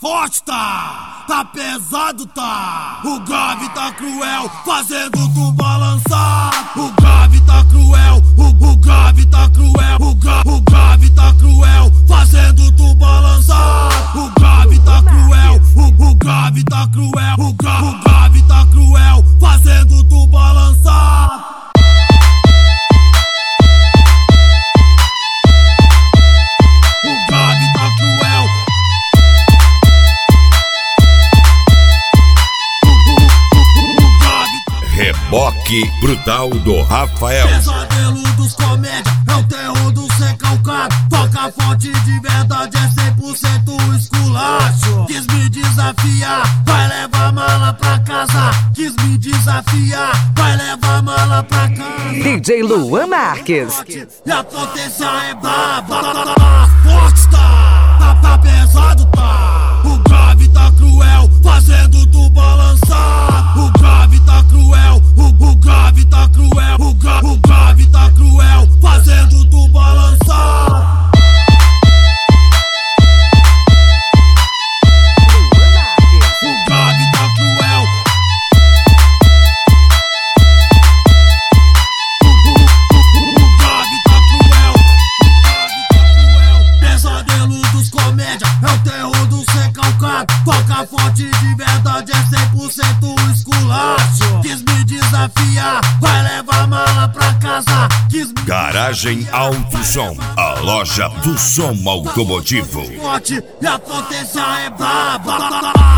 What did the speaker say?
forte, tá pesado, tá. O grave tá cruel, fazendo tu balançar. O grave tá cruel, o grave tá cruel, o grave tá cruel, fazendo tu balançar. O grave tá cruel, o grave tá cruel, o grave tá cruel, fazendo tu balançar. Reboque brutal do Rafael. Pesadelo dos comédia, é o terror do ser calcado. Toca forte de verdade, é 100% esculacho. Quis me desafiar, vai levar mala pra casa. Quis me desafiar, vai levar mala pra casa. DJ Luan Marques. E a potência é braba. Forte tá pesado, tá. O grave tá cruel, fazendo tu balançar. O grave tá cruel, o grave tá cruel, o grave tá cruel, fazendo tu balançar. O grave tá cruel. O grave tá cruel. Pesadelo dos comédia, é o terror do ser calcado. Toca forte de verdade, é 100% esculacho. Quis me desafiar, vai levar mala pra casa. Garagem Alto Som, a loja do som automotivo. Forte e a potência é braba.